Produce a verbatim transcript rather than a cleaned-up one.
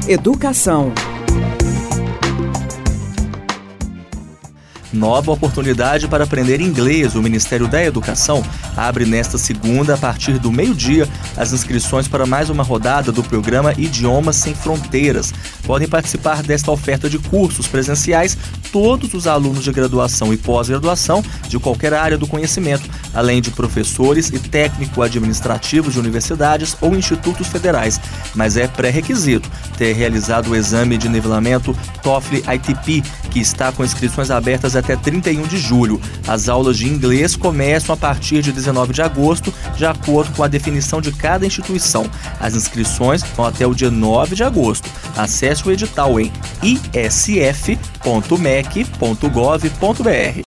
Educação. Nova oportunidade para aprender inglês. O Ministério da Educação abre nesta segunda, a partir do meio-dia, as inscrições para mais uma rodada do programa Idiomas Sem Fronteiras. Podem participar desta oferta de cursos presenciais todos os alunos de graduação e pós-graduação de qualquer área do conhecimento, além de professores e técnico-administrativos de universidades ou institutos federais. Mas é pré-requisito ter realizado o exame de nivelamento TOEFL I T P, que está com inscrições abertas até trinta e um de julho. As aulas de inglês começam a partir de dezenove de agosto, de acordo com a definição de cada instituição. As inscrições vão até o dia nove de agosto. Acesse o edital em i s f ponto m e c ponto gov ponto b r.